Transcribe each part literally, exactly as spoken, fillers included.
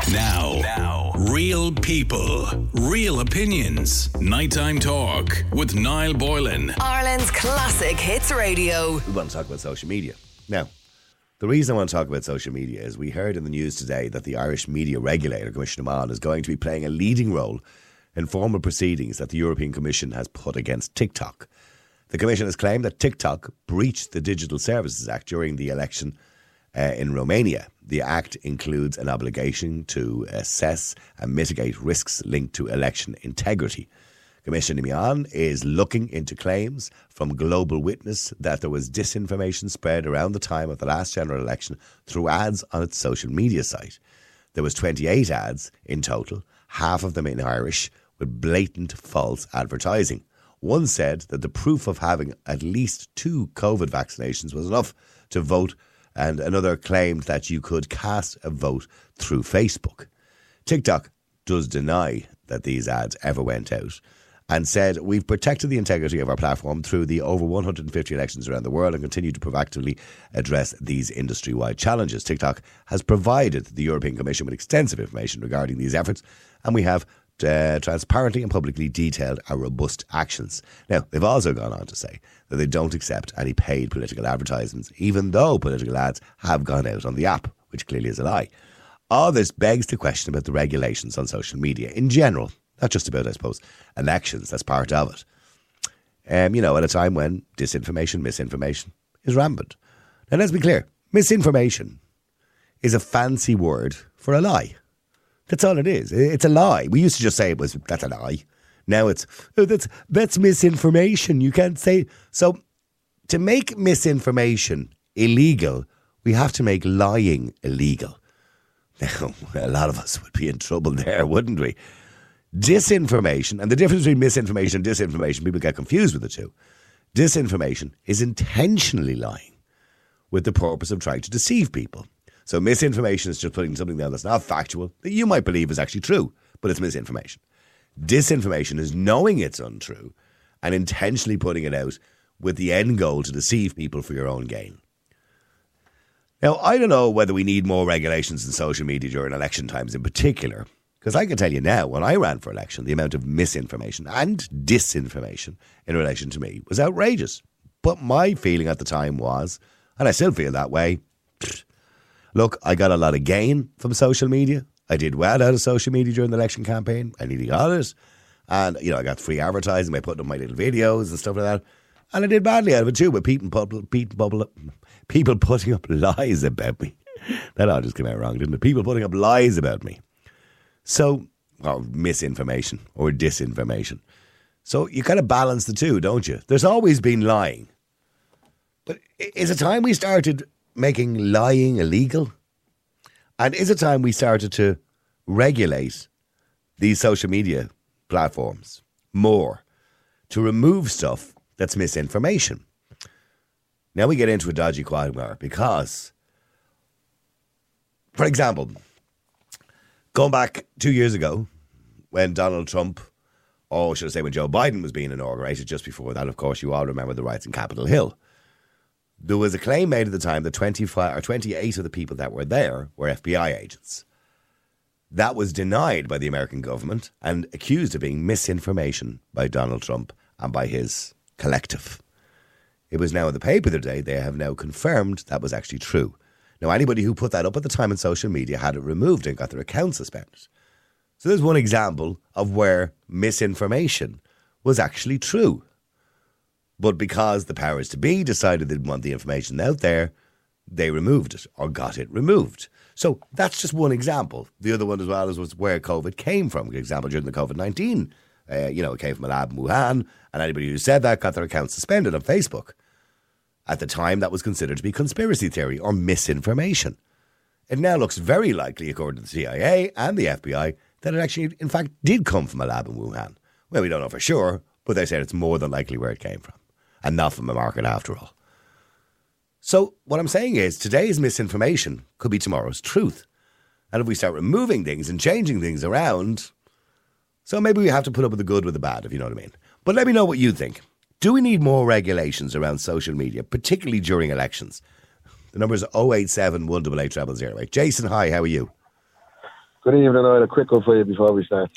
Now, now, real people, real opinions. Nighttime talk with Niall Boylan. Ireland's classic hits radio. We want to talk about social media. Now, the reason I want to talk about social media is we heard in the news today that the Irish media regulator, Commissioner Mann, is going to be playing a leading role in formal proceedings that the European Commission has put against TikTok. The Commission has claimed that TikTok breached the Digital Services Act during the election uh, in Romania. The Act includes an obligation to assess and mitigate risks linked to election integrity. Commissioner Mann is looking into claims from Global Witness that there was disinformation spread around the time of the last general election through ads on its social media site. There was twenty-eight ads in total, half of them in Irish, with blatant false advertising. One said that the proof of having at least two COVID vaccinations was enough to vote, and another claimed that you could cast a vote through Facebook. TikTok does deny that these ads ever went out and said, we've protected the integrity of our platform through the over one hundred fifty elections around the world and continue to proactively address these industry-wide challenges. TikTok has provided the European Commission with extensive information regarding these efforts, and we have uh, transparently and publicly detailed our robust actions. Now, they've also gone on to say that they don't accept any paid political advertisements, even though political ads have gone out on the app, which clearly is a lie. All this begs the question about the regulations on social media in general. Not just about, I suppose, elections, that's part of it. Um, you know, at a time when disinformation, misinformation is rampant. Now, let's be clear. Misinformation is a fancy word for a lie. That's all it is. It's a lie. We used to just say it was, that's a lie. Now it's, oh, that's, that's misinformation. You can't say. So, to make misinformation illegal, we have to make lying illegal. Now, a lot of us would be in trouble there, wouldn't we? Disinformation, and the difference between misinformation and disinformation, people get confused with the two. Disinformation is intentionally lying with the purpose of trying to deceive people. So misinformation is just putting something down that's not factual, that you might believe is actually true, but it's misinformation. Disinformation is knowing it's untrue and intentionally putting it out with the end goal to deceive people for your own gain. Now, I don't know whether we need more regulations in social media during election times in particular, because I can tell you now, when I ran for election, the amount of misinformation and disinformation in relation to me was outrageous. But my feeling at the time was, and I still feel that way, look, I got a lot of gain from social media. I did well out of social media during the election campaign. I nearly got it. And, you know, I got free advertising by putting up my little videos and stuff like that. And I did badly out of it too, with people, people, people putting up lies about me. That all just came out wrong, didn't it? People putting up lies about me. So, or misinformation or disinformation. So you kind of balance the two, don't you? There's always been lying. But is it time we started making lying illegal? And is it time we started to regulate these social media platforms more to remove stuff that's misinformation? Now we get into a dodgy quagmire because, for example, going back two years ago when Donald Trump, or should I say when Joe Biden was being inaugurated, just before that, of course, you all remember the riots in Capitol Hill. There was a claim made at the time that twenty-five or twenty-eight of the people that were there were F B I agents. That was denied by the American government and accused of being misinformation by Donald Trump and by his collective. It was now in the paper the other day, they have now confirmed that was actually true. Now, anybody who put that up at the time in social media had it removed and got their account suspended. So there's one example of where misinformation was actually true. But because the powers to be decided they didn't want the information out there, they removed it or got it removed. So that's just one example. The other one as well is was where COVID came from. For example, during the COVID nineteen, uh, you know, it came from a lab in Wuhan, and anybody who said that got their account suspended on Facebook. At the time, that was considered to be conspiracy theory or misinformation. It now looks very likely, according to the C I A and the F B I, that it actually, in fact, did come from a lab in Wuhan. Well, we don't know for sure, but they said it's more than likely where it came from, and not from a market after all. So what I'm saying is today's misinformation could be tomorrow's truth. And if we start removing things and changing things around, so maybe we have to put up with the good with the bad, if you know what I mean. But let me know what you think. Do we need more regulations around social media, particularly during elections? The number is oh eight seven, one eight eight, zero zero zero eight. Jason, hi, how are you? Good evening. I had a quick one for you before we start.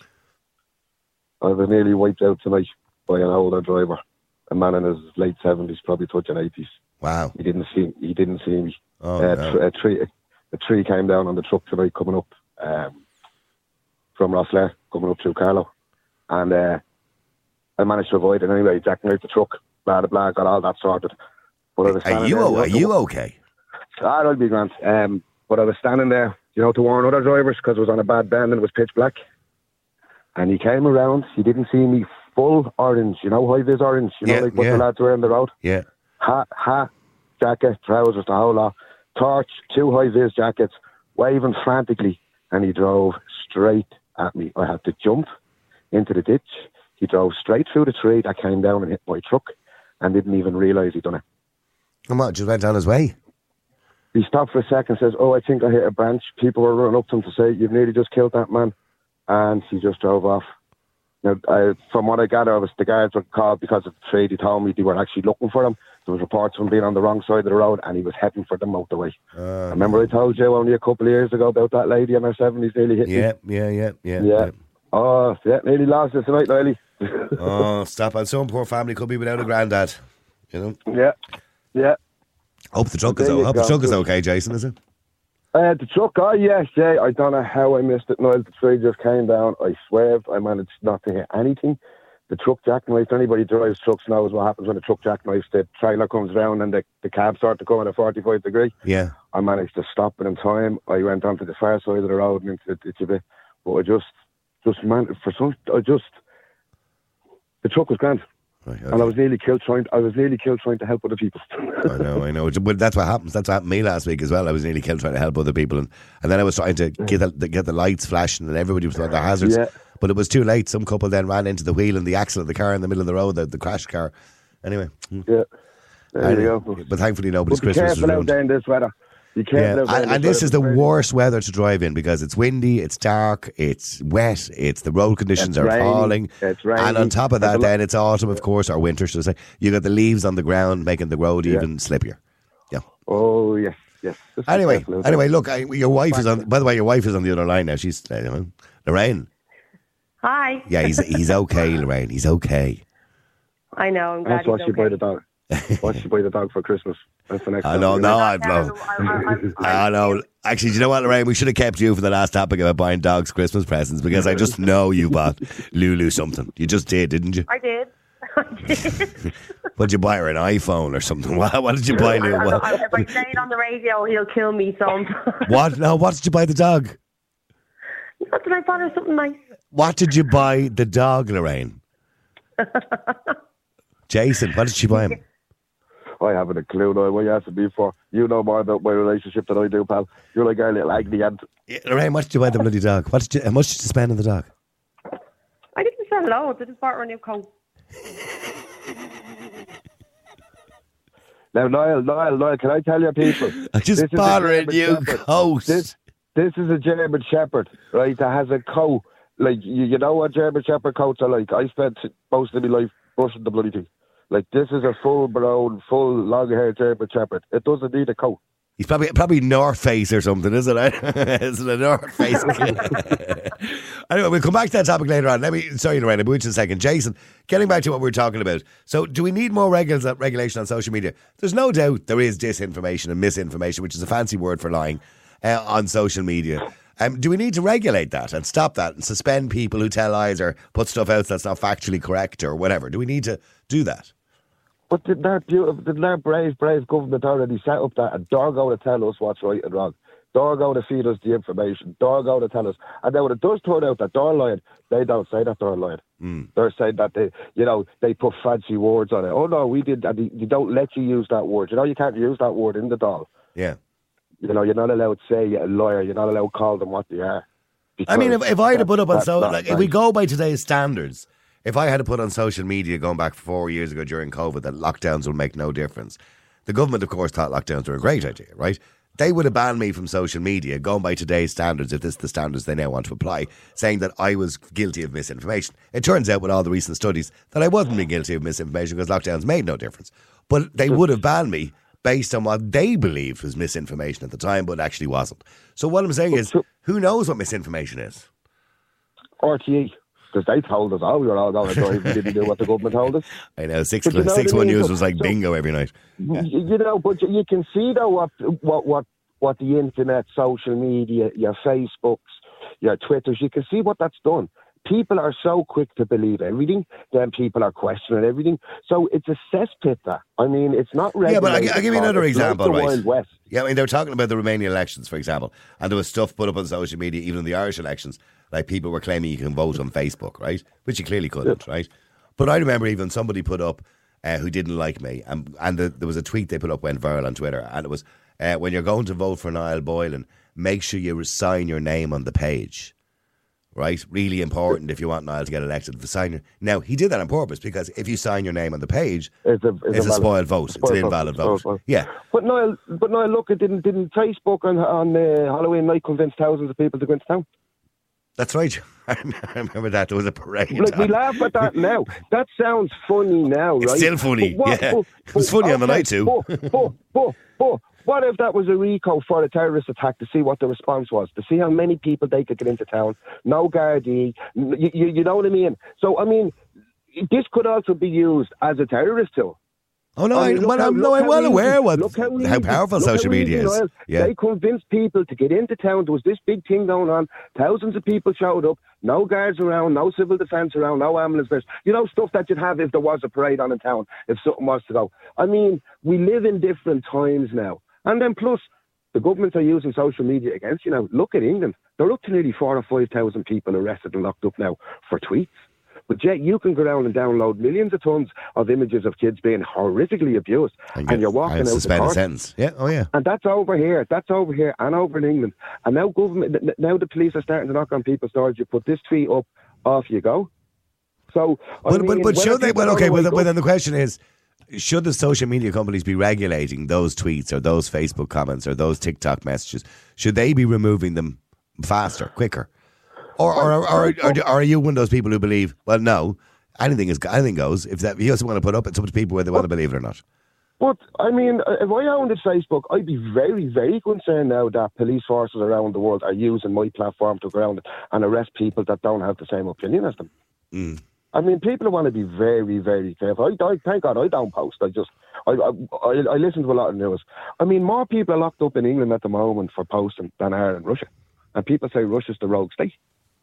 I was nearly wiped out tonight by an older driver. A man in his late seventies, probably touching eighties. Wow. He didn't see. He didn't see me. Oh, uh, no. tr- a tree. A tree came down on the truck tonight, coming up um, from Rosslare, coming up through Carlow, and uh, I managed to avoid it anyway. Jacking out the truck, blah blah blah, got all that sorted. But I was Are standing you, there, o- are know, you okay? Ah, I'll be grand. Um, but I was standing there, you know, to warn other drivers because it was on a bad bend and it was pitch black. And he came around. He didn't see me full orange, you know, high vis orange, you Yeah, know, like what yeah. the lads were on the road. Yeah. Hat, hat, jacket, trousers, the whole lot. Torch, two high vis jackets, waving frantically, and he drove straight at me. I had to jump into the ditch. He drove straight through the tree that came down and hit my truck, and didn't even realise he'd done it. Come on, just went on his way. He stopped for a second and says, "Oh, I think I hit a branch." People were running up to him to say, "You've nearly just killed that man." And he just drove off. Now, I, from what I gather, was the guards were called because of the trade. He told me they were actually looking for him. There was reports of him being on the wrong side of the road, and he was heading for the motorway. Uh, Remember I told you only a couple of years ago about that lady in her seventies nearly hit Yeah, me? yeah, yeah, yeah. Yeah. Oh, yeah, nearly lost it tonight, Riley. Oh, stop. And some poor family could be without a granddad. You know? Yeah, yeah. Hope the truck is, There you hope the go. truck is okay, Jason, is it? Uh, the truck, oh yes, yeah. I don't know how I missed it, Niall. The tree just came down. I swerved. I managed not to hit anything. The truck jackknifed. Anybody who drives trucks knows what happens when the truck jackknifes. The trailer comes round and the, the cab starts to come at a forty-five degree. Yeah. I managed to stop it in time. I went onto the far side of the road and into the ditch a bit. But I just, just man, for some, I just, the truck was grand. Right, okay. And I was nearly killed trying. I was nearly killed trying to help other people. I know, I know. But that's what happens. That's what happened to me last week as well. I was nearly killed trying to help other people, and, and then I was trying to get the, get the lights flashing, and everybody was on their hazards. Yeah. But it was too late. Some couple then ran into the wheel and the axle of the car in the middle of the road, the, the crashed car. Anyway, Yeah, there anyway, you go. but thankfully nobody's But be Christmas was careful out ruined. there in this weather. Be Yeah, careful out there and, in and this weather. is the Very- worst weather to drive in because it's windy, it's dark, it's wet, it's the road conditions It's are rainy, falling, it's rainy. and on top of that, And the- then it's autumn, of course, or winter, should I say? You got the leaves on the ground making the road Yeah. even slippier. Yeah. Oh yes, yes. Just be Anyway, careful out anyway, there. look, I, your wife is on. By the way, your wife is on the other line now. She's uh, you know, Lorraine. Hi. Yeah, he's he's okay, Lorraine. He's okay. I know. I'm glad That's what he's you okay. buy the dog. What you buy the dog for Christmas? That's the next. I know, topic. no, I No, know. I- I- I- I know. Actually, do you know what, Lorraine? We should have kept you for the last topic about buying dogs Christmas presents because I just know you bought Lulu something. You just did, didn't you? I did. I did. What did you buy her, an iPhone or something? What, what did you buy, Lulu? I- What, I- if I say it on the radio, he'll kill me. So I'm what? No, what did you buy the dog? Not that I bought her something nice. What did you buy the dog, Lorraine? Jason, what did she buy him? I haven't a clue now. What you asked me for? You know more about my relationship than I do, pal. You're like our little agony ant. Yeah, Lorraine, what did you buy the bloody dog? What did you, how much did you spend on the dog? I didn't spend loads. I just bought her a new coat. Now, Niall, Niall, Niall, can I tell you, people? I just this is bought her a German new Shepherd. coat. This, this is a German Shepherd, right? That has a coat. Like, you, you know what German Shepherd coats are like? I spent most of my life brushing the bloody thing. Like, this is a full brown, full long-haired German Shepherd. It doesn't need a coat. He's probably probably North Face or something, isn't it? Isn't it North Face? Anyway, we'll come back to that topic later on. Let me, sorry, Lorraine, I'll be with you in a second. Jason, getting back to what we were talking about. So, do we need more regula- regulation on social media? There's no doubt there is disinformation and misinformation, which is a fancy word for lying, uh, on social media. Um, do we need to regulate that and stop that and suspend people who tell lies or put stuff out that's not factually correct or whatever? Do we need to do that? But did that, beautiful, did that brave, brave government already set up that? And they're going to tell us what's right and wrong. They're going to feed us the information. They're going to tell us. And then when it does turn out that they're lying, they don't say that they're lying. Mm. They're saying that they, you know, they put fancy words on it. Oh, no, we did. And they don't let you use that word. You know, you can't use that word in the doll. Yeah. You know, you're not allowed to say a liar. You're not allowed to call them what they are. I mean, if, if I had to put up on That's so, not like, if right. we go by today's standards, if I had to put on social media going back four years ago during COVID that lockdowns will make no difference, the government, of course, thought lockdowns were a great idea, right? They would have banned me from social media going by today's standards, if this is the standards they now want to apply, saying that I was guilty of misinformation. It turns out with all the recent studies that I wasn't being guilty of misinformation because lockdowns made no difference. But they would have banned me based on what they believed was misinformation at the time, but actually wasn't. So what I'm saying is, who knows what misinformation is? R T E, because they told us, oh, we were all going to die if we didn't do what the government told us. I know, six, But you know six what I one mean? News So- was like so- bingo every night. Y- You know, but you you can see though what what what what the internet, social media, your Facebooks, your Twitters, you can see what that's done. People are so quick to believe everything, then people are questioning everything. So it's a cesspit. That I mean, it's not regulated. Yeah, but I'll, gi- I'll give you another It's like example, the right? Wild West. Yeah, I mean, they were talking about the Romanian elections, for example, and there was stuff put up on social media, even in the Irish elections, like people were claiming you can vote on Facebook, right? Which you clearly couldn't, right? But I remember even somebody put up uh, who didn't like me, and, and the, there was a tweet they put up went viral on Twitter, and it was, uh, when you're going to vote for Niall Boylan, make sure you sign your name on the page. Right, really important if you want Niall to get elected. To sign your, now he did that on purpose because if you sign your name on the page, It's a, it's, it's a valid- spoiled vote. It's, spoiled an invalid Spoiled vote. Yeah, But Niall, but Niall, look, it didn't didn't Facebook on on uh, Halloween night convince thousands of people to go into town. that's right. I remember that there was a parade. Like, we on. laugh at that now. That sounds funny now, It's right? still funny, But what- yeah. but- It was but- funny on the okay, night too. But, but, but, but what if that was a RICO for a terrorist attack to see what the response was, to see how many people they could get into town? No Gardaí, you, you, you know what I mean? So, I mean, this could also be used as a terrorist tool. Oh no, I I, mean, look well, how- I'm, no, look I'm how well easy- aware what look how, how easy- powerful look social how media easy, is. Niall. Yeah, They convinced people to get into town. There was this big thing going on. Thousands of people showed up. No guards around, no civil defence around, no ambulance service. You know, stuff that you'd have if there was a parade on in town, if something was to go. I mean, we live in different times now. And then plus, the governments are using social media against you now. Look at England. They're up to nearly four or five thousand people arrested and locked up now for tweets. But yet you can go around and download millions of tons of images of kids being horrifically abused, and, get- you're walking and out the suspend a court. sentence. Yeah, oh yeah. And that's over here. That's over here and over in England. And now government, n- now the police are starting to knock on people's doors. You put this tweet up, off you go. So, I But mean, but, but whether should they? people Well, don't okay. wake Well, up- well, then the question is, should the social media companies be regulating those tweets or those Facebook comments or those TikTok messages? Should they be removing them faster, quicker? Or or, or, or, or, or are you one of those people who believe, well, no, anything is anything goes. If that if you also want to put up, it's up to people whether they want to believe it or not. But, I mean, if I owned a Facebook, I'd be very, very concerned now that police forces around the world are using my platform to go around and arrest people that don't have the same opinion as them. Mm. I mean, people want to be very, very careful. I, I thank God I don't post. I just, I, I, I, I listen to a lot of news. I mean, more people are locked up in England at the moment for posting than are in Russia. And people say Russia's the rogue state.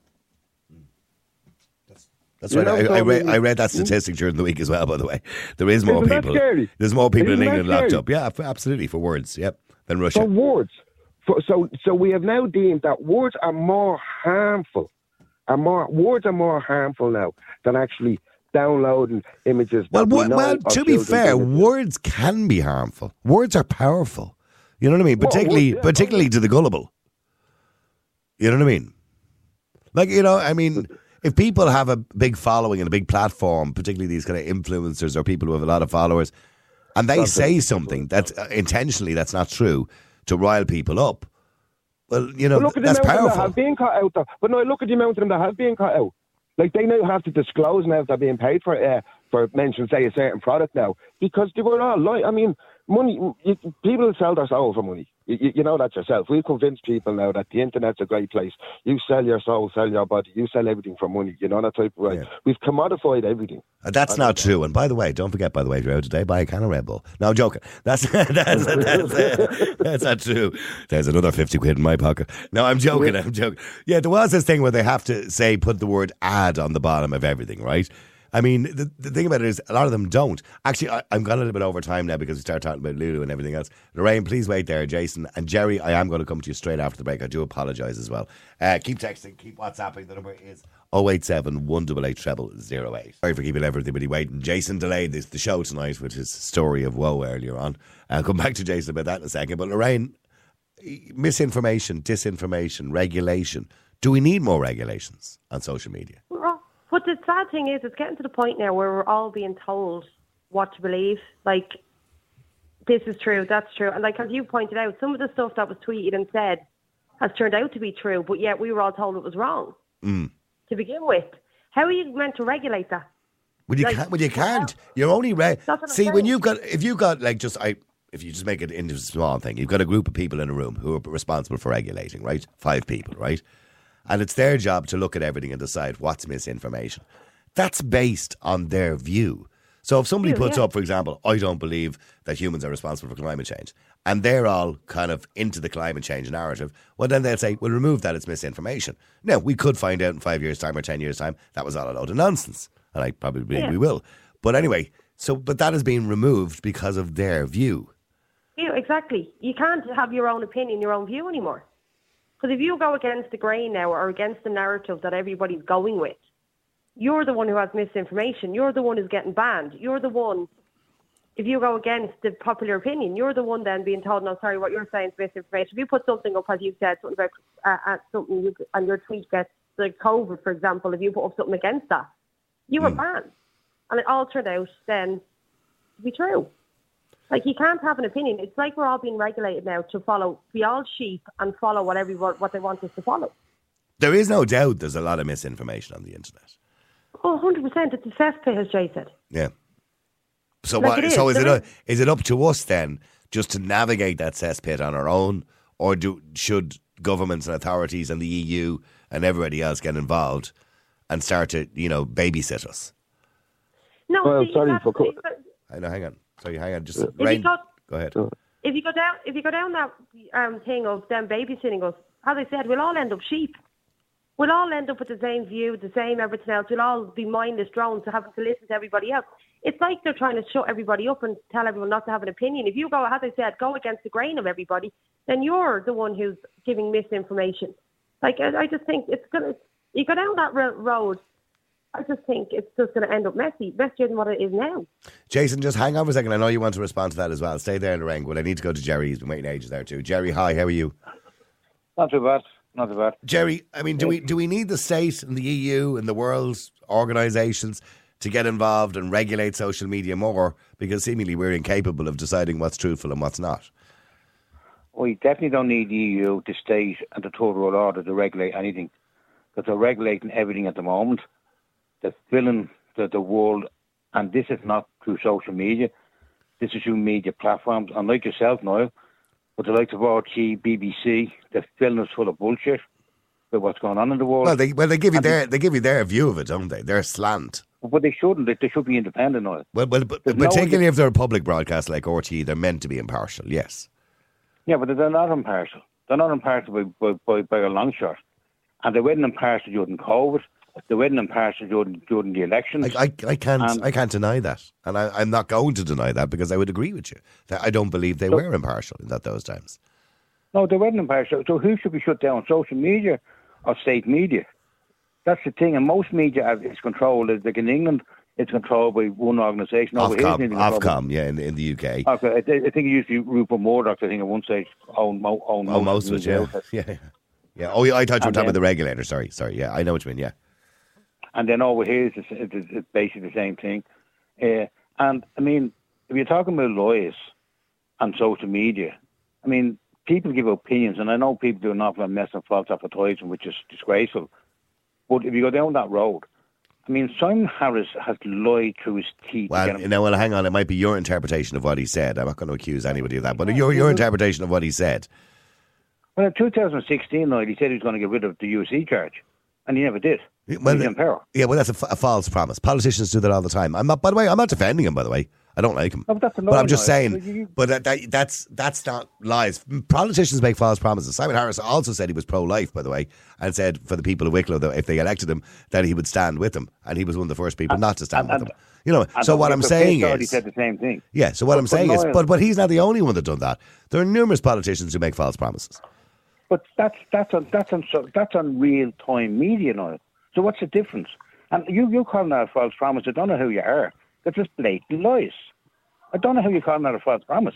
That's You right. know, I, so I, read, we- I read that statistic during the week as well, by the way. There is more Isn't that people. scary? There's more people Isn't in that England locked scary? up. Yeah, f- absolutely, for words, yep, than Russia. For words. For, so, so we have now deemed that words are more harmful. Are more words are more harmful now than actually downloading images. Well, that we wo- know well, are to be children's fair, images. words can be harmful. Words are powerful. You know what I mean? Well, Particularly, words, yeah. particularly to the gullible. You know what I mean? Like, you know, I mean, if people have a big following and a big platform, particularly these kind of influencers or people who have a lot of followers, and they That's say it. something that's uh, intentionally that's not true to rile people up, well, you know, But look at the that's amount of them that powerful. have been cut out. Though. But no, look at the amount of them that have been cut out. Like they now have to disclose now if they're being paid for uh, for mention, say, a certain product now because they were all lying. I mean, money. You, people sell their soul for money. You, you know that yourself. We've convinced people now that the internet's a great place. You sell your soul, sell your body. You sell everything for money. You know that type of way. Yeah. We've commodified everything. Uh, That's not true. And by the way, don't forget, by the way, if you're out today, buy a can of Red Bull. No, I'm joking. That's that's, that's, uh, that's not true. There's another fifty quid in my pocket. No, I'm joking. I'm joking. Yeah, there was this thing where they have to say, put the word ad on the bottom of everything, right? I mean, the, the thing about it is a lot of them don't. Actually, I, I'm gone a little bit over time now because we start talking about Lulu and everything else. Lorraine, please wait there. Jason and Jerry, I am going to come to you straight after the break. I do apologise as well. Uh, keep texting, keep WhatsApping. The number is oh eight seven, one eight eight, zero zero zero eight. Sorry for keeping everybody waiting. Jason delayed this, the show tonight with his story of woe earlier on. I'll come back to Jason about that in a second. But Lorraine, misinformation, disinformation, regulation. Do we need more regulations on social media? Well, But the sad thing is, it's getting to the point now where we're all being told what to believe. Like, this is true, that's true. And like, as you pointed out, some of the stuff that was tweeted and said has turned out to be true, but yet we were all told it was wrong Mm. to begin with. How are you meant to regulate that? Well, you Like, can't. Well, you well, can't. You're only re- That's what I'm see when saying. you've got if you've got like just I if you just make it into a small thing, you've got a group of people in a room who are responsible for regulating, right? Five people, right? And it's their job to look at everything and decide what's misinformation. That's based on their view. So if somebody puts yeah. up, for example, I don't believe that humans are responsible for climate change, and they're all kind of into the climate change narrative, well, then they'll say, we'll remove that, it's misinformation. Now, we could find out in five years' time or ten years' time that was all a load of nonsense, and I probably believe yeah. we will. But anyway, so but that has been removed because of their view. Yeah, exactly. You can't have your own opinion, your own view anymore. Because if you go against the grain now or against the narrative that everybody's going with, you're the one who has misinformation. You're the one who's getting banned. You're the one, if you go against the popular opinion, you're the one then being told, no, sorry, what you're saying is misinformation. If you put something up, as you said, something about uh, uh, something, you, and your tweet gets, like COVID, for example, if you put up something against that, you were mm. banned. And it all turned out then to be true. Like, you can't have an opinion. It's like we're all being regulated now to follow, be all sheep and follow what everyone, what they want us to follow. There is no doubt there's a lot of misinformation on the internet. Oh, one hundred percent. It's a cesspit, as Jay said. Yeah. So like what? Is. So is there it, is. a, is it up to us then just to navigate that cesspit on our own, or do should governments and authorities and the E U and everybody else get involved and start to, you know, babysit us? No, well, see, sorry for... Co- I know, hang on. Sorry, hang on. Just if Rain, you go, go ahead. If you go down, if you go down that um, thing of them babysitting us, as I said, we'll all end up sheep. We'll all end up with the same view, the same everything else. We'll all be mindless drones, so having to listen to everybody else. It's like they're trying to shut everybody up and tell everyone not to have an opinion. If you go, as I said, go against the grain of everybody, then you're the one who's giving misinformation. Like, I, I just think it's gonna. You go down that road. I just think it's just going to end up messy, messier than what it is now. Jason, just hang on for a second. I know you want to respond to that as well. Stay there in the ring. Well, I need to go to Jerry. He's been waiting ages there too. Jerry, hi. How are you? Not too bad. Not too bad. Jerry, I mean, do we do we need the state and the E U and the world's organisations to get involved and regulate social media more, because seemingly we're incapable of deciding what's truthful and what's not? We definitely don't need the E U, the state and the Third World Order to regulate anything, because they're regulating everything at the moment. They're filling the, the world, and this is not through social media. This is through media platforms. And like yourself, Niall, with the likes of R T, B B C, they're filling us full of bullshit with what's going on in the world. Well, they well they give you and their they give you their view of it, don't they? Their slant. But they shouldn't. They, they should be independent, Niall. Well, well, but, There's particularly no, if they're a public broadcast like R T E, they're meant to be impartial. Yes. Yeah, but they're not impartial. They're not impartial by by, by, by a long shot, and they weren't impartial during COVID. They weren't impartial during, during the elections. I, I, I can't and, I can't deny that, and I, I'm not going to deny that, because I would agree with you that I don't believe they so, were impartial in that those times. No, they weren't impartial. So who should be shut down? Social media or state media? That's the thing. And most media is controlled. Like in England, it's controlled by one organisation. Ofcom, Ofcom, yeah, in the, in the U K. Okay, I, I think it used to be Rupert Murdoch. I think at one stage owned, owned oh, most of it. Yeah. yeah, yeah. Oh, yeah. I thought you were talking then, about the regulator. Sorry, sorry. Yeah, I know what you mean. Yeah. And then over here, it's, it's, it's basically the same thing. Uh, and, I mean, if you're talking about lawyers and social media, I mean, people give opinions, and I know people do an awful lot of mess and false advertising, which is disgraceful. But if you go down that road, I mean, Simon Harris has lied through his teeth. Well, you know, well, hang on. It might be your interpretation of what he said. I'm not going to accuse anybody of that, but your your interpretation of what he said. Well, in two thousand sixteen, he said he was going to get rid of the U S C charge, and he never did. Well, yeah, well, that's a, f- a false promise. Politicians do that all the time. I'm not. By the way, I'm not defending him. By the way, I don't like him. No, but, but I'm just noise. saying. But that, that, that's that's not lies. Politicians make false promises. Simon Harris also said he was pro-life, by the way, and said for the people of Wicklow that if they elected him, that he would stand with them, and he was one of the first people and, not to stand and, with and, them. You know. So what I'm saying is, he said the same thing. Yeah. So what but, I'm saying but is, Niall, but but he's not the only one that done that. There are numerous politicians who make false promises. But that's that's on that's on that's on real time media now. So what's the difference? And you, you call that a false promise. I don't know who you are. They're just blatant lies. I don't know how you call that a false promise.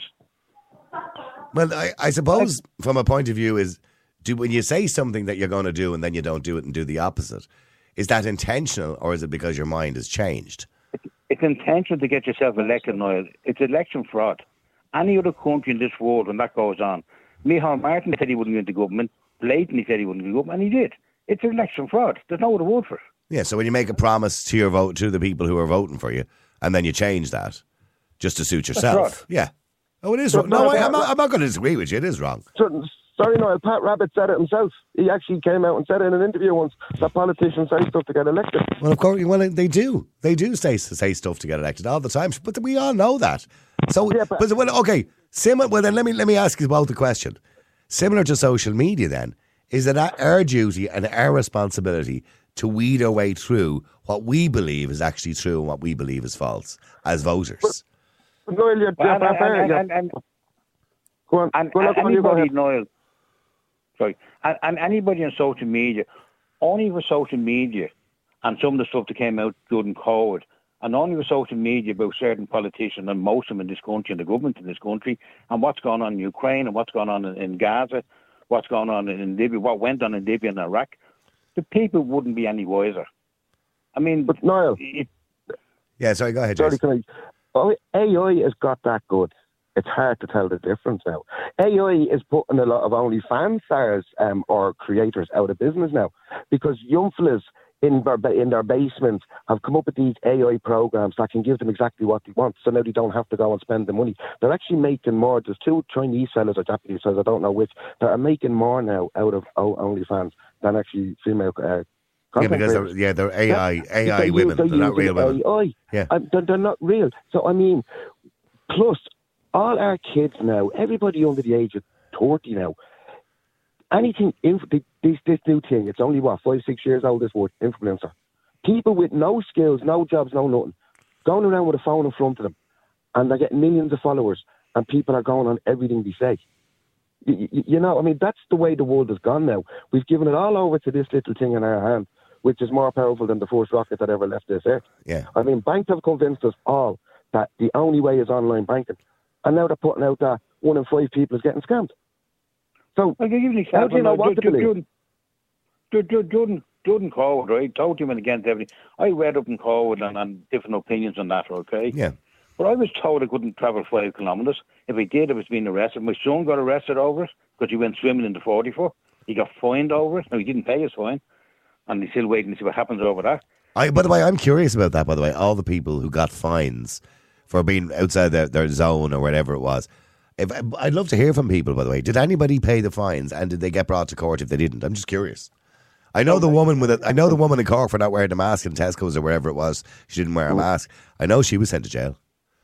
Well, I, I suppose like, from a point of view is, do when you say something that you're going to do and then you don't do it and do the opposite, is that intentional or is it because your mind has changed? It's, it's intentional to get yourself elected, Niall. It's election fraud. Any other country in this world, when that goes on, Micheál Martin said he wouldn't go into government. Blatantly said he wouldn't go into government, and he did. It's election fraud. There's no other word for it. Yeah, so when you make a promise to your vote to the people who are voting for you, and then you change that just to suit yourself, yeah, Oh, it is wrong. No, I, I'm not, I'm not going to disagree with you. It is wrong. So, sorry, Noel, Pat Rabbit said it himself. He actually came out and said it in an interview once that politicians say stuff to get elected. Well, of course, well, they do. They do say say stuff to get elected all the time, but we all know that. So, Yeah, but- but, well, okay, similar. Well, then let me let me ask you about the question. Similar to social media, then, is it our duty and our responsibility to weed our way through what we believe is actually true and what we believe is false as voters? But Noel, you're, Well, you're and, fair, and, yeah. and, and, Go on. and, Go on, and go on, you go anybody, ahead. Noel, sorry, and, and anybody on social media, only with social media and some of the stuff that came out during COVID, and only with social media about certain politicians and most of them in this country and the government in this country and what's going on in Ukraine and what's going on in, in Gaza, what's going on in Libya, what went on in Libya and Iraq, the people wouldn't be any wiser. I mean, But Niall, it, Yeah, sorry, go ahead, sorry, Jason. can I? Oh, A I has got that good. It's hard to tell the difference now. A I is putting a lot of OnlyFans stars um, or creators out of business now because young fellas in their, ba- in their basements have come up with these A I programs that can give them exactly what they want, so now they don't have to go and spend the money. They're actually making more. There's two Chinese fellas or Japanese fellas, I don't know which, that are making more now out of o- OnlyFans than actually female uh, Yeah, content because they're, creators. yeah, they're A I Yeah, A I they women. use- they're They're not real using women. A I. Yeah. And they're, they're not real. So, I mean, plus, all our kids now, everybody under the age of thirty now, anything, inf- this, this new thing, it's only, what, five, six years old, this word, influencer. People with no skills, no jobs, no nothing, going around with a phone in front of them, and they're getting millions of followers, and people are going on everything they say. You, you, you know, I mean, that's the way the world has gone now. We've given it all over to this little thing in our hand, which is more powerful than the first rocket that ever left this earth. Yeah. I mean, banks have convinced us all that the only way is online banking. And now they're putting out that one in five people is getting scammed. So, I'll give you an how example. do you know what to believe? During, during, during, during COVID, right, totally went against everything. I read up in COVID and, and different opinions on that, okay? Yeah. But I was told I couldn't travel five kilometres. If I did, I was being arrested. My son got arrested over it because he went swimming in the forty-four. He got fined over it. No, he didn't pay his fine. And he's still waiting to see what happens over that. I, by the way, I'm curious about that, by the way. All the people who got fines for being outside their, their zone or whatever it was. If I'd love to hear from people, by the way. Did anybody pay the fines and did they get brought to court if they didn't? I'm just curious. I know the woman with it. I know the woman in Cork for not wearing a mask in Tesco's or wherever it was. She didn't wear a mask. I know she was sent to jail.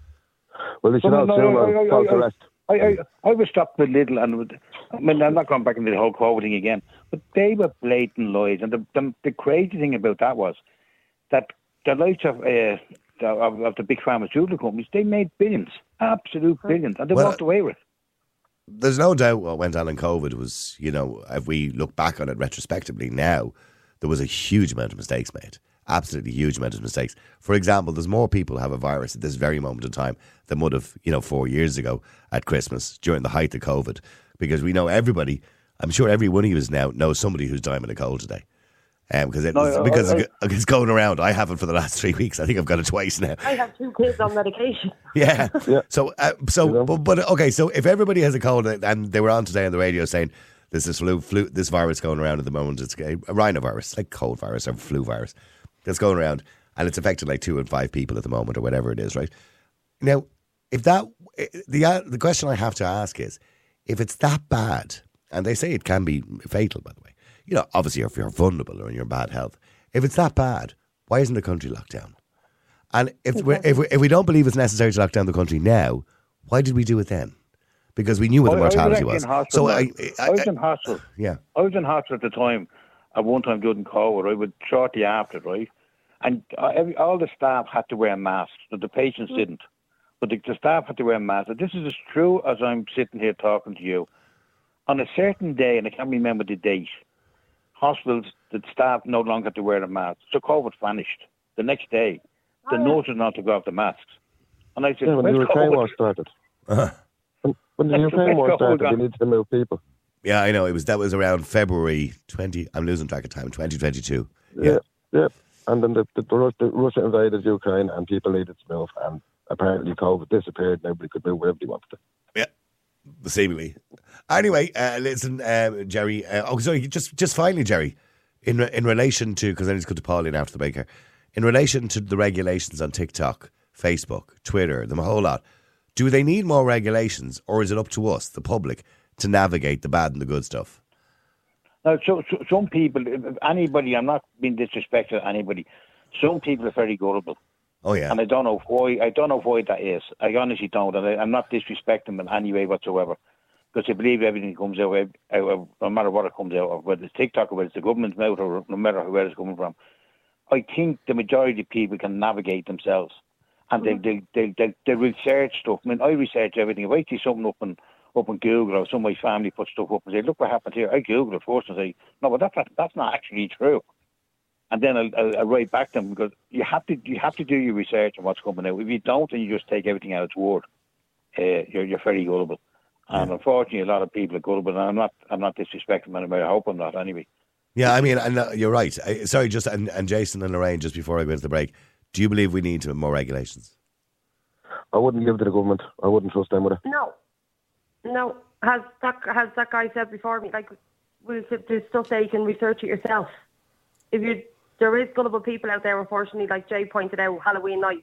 well, they should Well, all no, sue no, on no, false I- I- arrest. I, I, I was stopped a little, and with- I mean, I'm not going back into the whole COVID thing again, but they were blatant lies. And the, the, the crazy thing about that was that the likes of, uh, the, of, of the big pharmaceutical companies, they made billions, absolute billions, and they Well, walked away with it. There's no doubt what went on in COVID was, you know, if we look back on it retrospectively now, there was a huge amount of mistakes made. Absolutely huge amount of mistakes. For example, there's more people who have a virus at this very moment in time than would have, you know, four years ago at Christmas during the height of COVID. Because we know everybody, I'm sure every one of you now knows somebody who's dying of a cold today. Um, because it, No, I- because I- it's going around. I haven't for the last three weeks. I think I've got it twice now. I have two kids on medication. Yeah. Yeah. So, uh, so, You know? but, but okay. So, if everybody has a cold, and they were on today on the radio saying this is flu, flu, this virus going around at the moment, it's a rhinovirus, like cold virus or flu virus, that's going around, and it's affected like two in five people at the moment, or whatever it is, right? Now, if that the uh, the question I have to ask is, if it's that bad, and they say it can be fatal, by the way, you know, obviously if you're vulnerable or you're in bad health, if it's that bad, why isn't the country locked down? And if we if we, if we don't believe it's necessary to lock down the country now, why did we do it then? Because we knew what the I- I was mortality actually was. in hospital. So I, I, I, was I in hospital. yeah, I was in hospital at the time, at one time during COVID, I would shortly after, right? And uh, every, all the staff had to wear masks, but the patients didn't. But the, the staff had to wear masks. And this is as true as I'm sitting here talking to you. On a certain day, and I can't remember the date, hospitals, the staff no longer had to wear a mask. So COVID vanished. The next day, the Oh, yeah. nurses not to go off the masks. And I said, Yeah, when the where's Ukraine COVID? war started. Uh-huh. When, when the That's the Ukraine war best goal we started, got. they needed to move people. yeah, I know. It was that was around February twenty. I'm losing track of time. Twenty twenty two. Yeah, yeah. And then the, the, the, Rus- the Russia invaded Ukraine, and people needed to move, and apparently COVID disappeared. Nobody could move wherever they wanted to. Yeah, seemingly. Anyway, uh, listen, uh, Jerry. Uh, oh, sorry. Just, just finally, Jerry, in re- in relation to, because I need to go to Pauline after the break here. In relation to the regulations on TikTok, Facebook, Twitter, the whole lot. Do they need more regulations, or is it up to us, the public, to navigate the bad and the good stuff? Now, so, so, some people, anybody, I'm not being disrespectful to anybody, some people are very gullible. Oh, yeah. And I don't know why, I don't know why that is. I honestly don't, and I, I'm not disrespecting them in any way whatsoever. Because I believe everything comes out, out, out, no matter what it comes out of, whether it's TikTok or whether it's the government's mouth or no matter where it's coming from. I think the majority of people can navigate themselves. And mm-hmm. they, they, they, they research stuff. I mean, I research everything. If I see something up in, up in Google or some of my family put stuff up and say, look what happened here, I Google it first and say, no, but that's not, that's not actually true. And then I'll, I'll, I'll write back to them because you have to you have to do your research on what's coming out. If you don't and you just take everything at its word, uh, you're, you're very gullible. And unfortunately, a lot of people are gullible. And I'm not, I'm not disrespecting anybody. I hope I'm not anyway. Yeah, I mean, and uh, you're right. I, sorry, just and, and Jason and Lorraine, just before I go into the break, do you believe we need more regulations? I wouldn't give it to the government. I wouldn't trust them with it. No, no. Has that has that guy said before me? Like, we'll, there's stuff there you can research it yourself. If you, there is gullible people out there. Unfortunately, like Jay pointed out, Halloween night,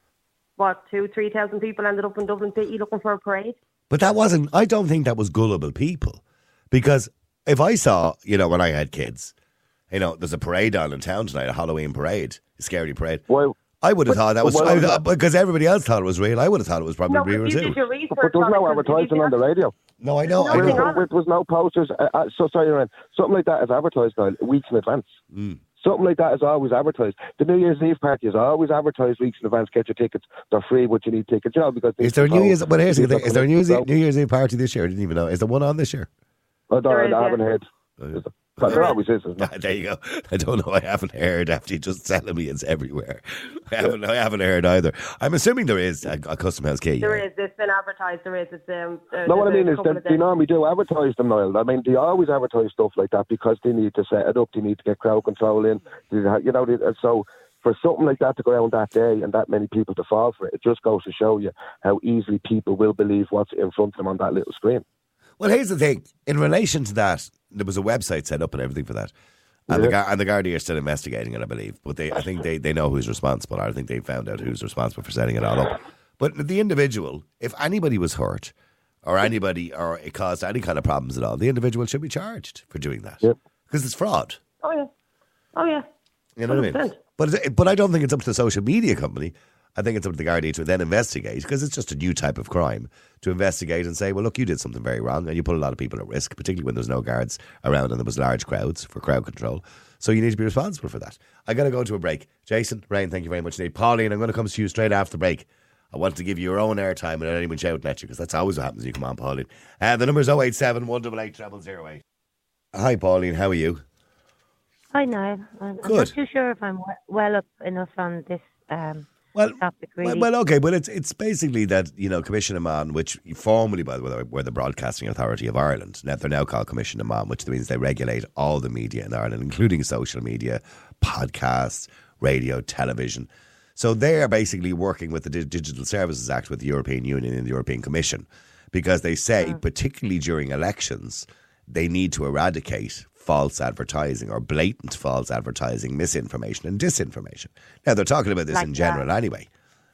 what two, three thousand people ended up in Dublin City looking for a parade. But that wasn't, I don't think that was gullible people. Because if I saw, you know, when I had kids, you know, there's a parade on in town tonight, a Halloween parade, a scary parade. Well, I would have but, thought that was, well, I, well, because everybody else thought it was real, I would have thought it was probably no, real you too. did your research but there's on no it, advertising on the radio. No, I know. I Nothing know. on There was no posters. Uh, uh, so sorry, Ryan. Something like that is advertised now weeks in advance. Mm. Something like that is always advertised. The New Year's Eve party is always advertised weeks in advance. Get your tickets; they're free, but you need tickets. You know, because Is there a New Year's? But here's the thing: is there a New Year's, so, New Year's Eve party this year? I didn't even know. Is there one on this year? I, don't, There is, I haven't yeah. heard. Oh, But there always is, isn't there? There you go. I don't know. I haven't heard after you just telling me it's everywhere. I haven't. I haven't heard either. I'm assuming there is a, a custom house key. There yeah. is. It's been advertised. There is. It's um. Uh, No, what I there's mean a is couple that of they them. normally do advertise them, Niall. I mean, they always advertise stuff like that because they need to set it up. They need to get crowd control in. They, you know, they, so for something like that to go around that day and that many people to fall for it, it just goes to show you how easily people will believe what's in front of them on that little screen. Well, here's the thing. In relation to that, there was a website set up and everything for that. And, Yeah. the, Gar- and the Gardaí are still investigating it, I believe. But they, I think they, they know who's responsible. I think they found out who's responsible for setting it all up. But the individual, if anybody was hurt or anybody, or it caused any kind of problems at all, the individual should be charged for doing that. Yep. Because it's fraud. Oh yeah. Oh yeah. You know what I mean? one hundred percent. But, it- but I don't think it's up to the social media company. I think it's up to the Gardaí to then investigate, because it's just a new type of crime, to investigate and say, well, look, you did something very wrong and you put a lot of people at risk, particularly when there's no guards around and there was large crowds for crowd control. So you need to be responsible for that. I'm going to go to a break. Jason, Rain, thank you very much indeed. Pauline, I'm going to come to you straight after the break. I want to give you your own airtime without anyone shouting at you, because that's always what happens when you come on, Pauline. Uh, the number's oh eight seven, one eight eight, zero zero zero eight. Hi, Pauline, how are you? Hi, Niall. I'm, I'm Good. not too sure if I'm we- well up enough on this um, Well, topic, well, really. well, okay, but it's it's basically that, you know, Commission Amman, which formerly, by the way, were the Broadcasting Authority of Ireland. Now they're now called Commission Amman, which means they regulate all the media in Ireland, including social media, podcasts, radio, television. So they are basically working with the Di- Digital Services Act with the European Union and the European Commission, because they say, Mm. particularly during elections, they need to eradicate false advertising or blatant false advertising, misinformation and disinformation. Now, they're talking about this Like in general that. anyway.